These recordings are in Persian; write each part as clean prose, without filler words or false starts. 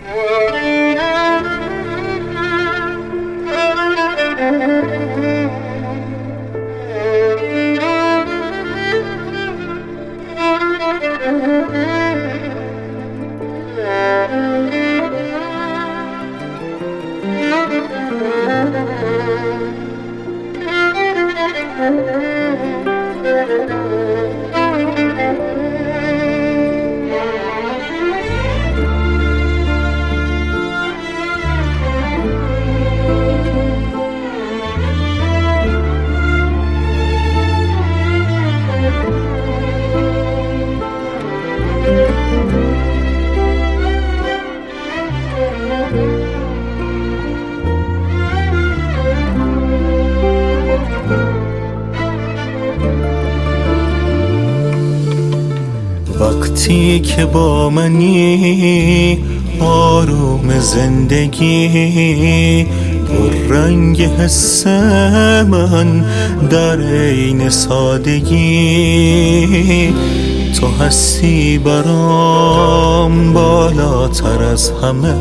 وقتی که با منی آروم زندگی، پر رنگ حس من در عین سادگی، تو هستی برام بالاتر از همه،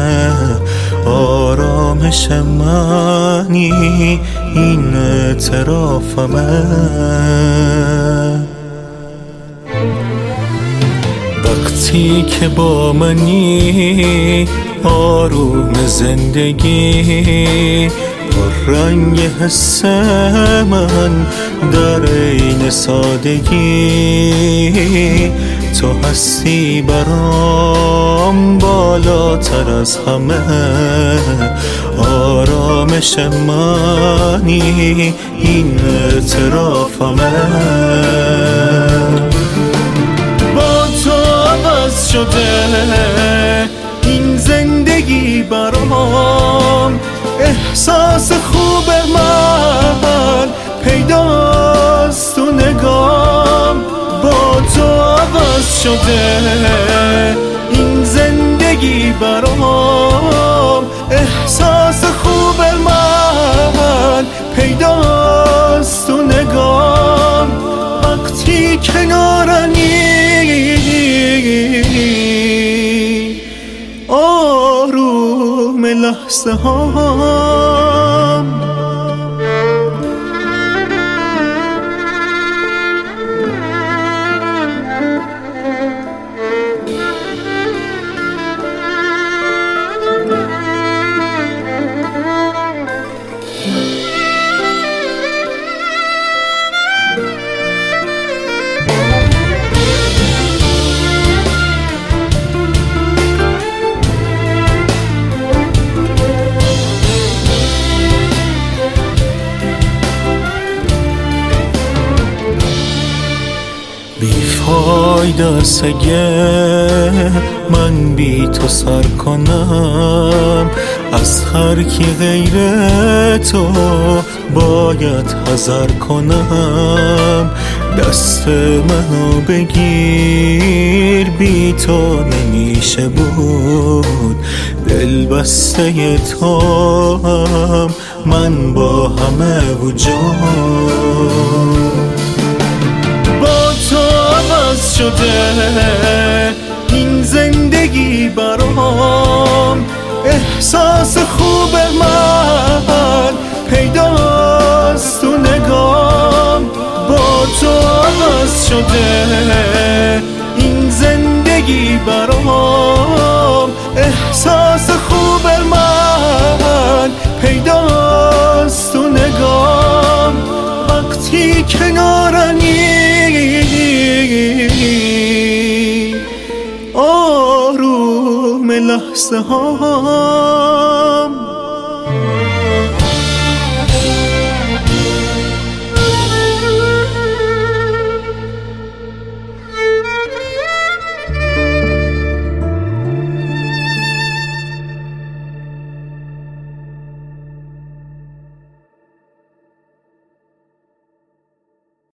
آرامش منی این اعترافمه. وقتی که با منی آروم زندگی، پر رنگ حس من در عین سادگی، تو هستی برام بالاتر از همه، آرامش منی این اعترافمه. شده این زندگی برام، احساس خوب من پیداست تو نگام، با تو عوض شده این زندگی برام، احساس خوب من پیداست تو نگام، وقتی کنارنی آروم لحظه هام. بیفایده است اگه من بی تو سر کنم، از هر کی غیر تو باید حذر کنم. دست منو بگیر، بی تو نمیشه بود، دل بسته تو هم من با همه وجود. شده این زندگی برام، احساس خوب من پیداست تو نگام، با تو عوض شده این زندگی برام، احساس خوب من پیداست تو نگام، وقتی کنارنی آروم لحظه ها.